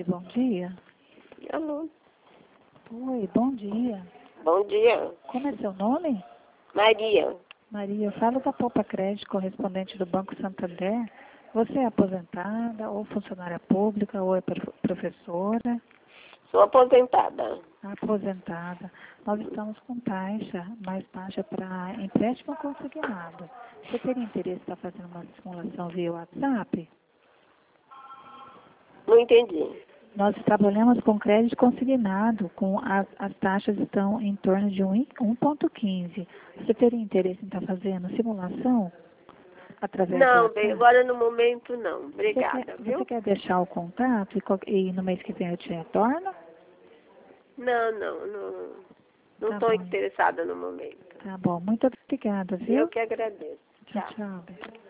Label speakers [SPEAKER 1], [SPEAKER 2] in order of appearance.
[SPEAKER 1] bom dia.
[SPEAKER 2] Alô.
[SPEAKER 1] Oi, bom dia.
[SPEAKER 2] Bom dia.
[SPEAKER 1] Como é seu nome?
[SPEAKER 2] Maria.
[SPEAKER 1] Maria, eu falo da Poupa Crédito, correspondente do Banco Santander. Você é aposentada, ou funcionária pública, ou é professora?
[SPEAKER 2] Sou aposentada.
[SPEAKER 1] Aposentada. Nós estamos com mais taxa para empréstimo consignado. Você teria interesse em estar fazendo uma simulação via WhatsApp?
[SPEAKER 2] Não entendi.
[SPEAKER 1] Nós trabalhamos com crédito consignado, as taxas estão em torno de 1,15. Você teria interesse em estar fazendo simulação através do
[SPEAKER 2] Não,
[SPEAKER 1] WhatsApp?
[SPEAKER 2] bem, agora no momento não. Obrigada,
[SPEAKER 1] Você
[SPEAKER 2] viu?
[SPEAKER 1] quer deixar o contato e no mês que vem eu te retorno?
[SPEAKER 2] Não
[SPEAKER 1] Tá
[SPEAKER 2] estou
[SPEAKER 1] bom.
[SPEAKER 2] interessada no momento.
[SPEAKER 1] Tá bom. Muito obrigada, viu?
[SPEAKER 2] Eu que agradeço.
[SPEAKER 1] Tchau,
[SPEAKER 2] Tchau.
[SPEAKER 1] tchau.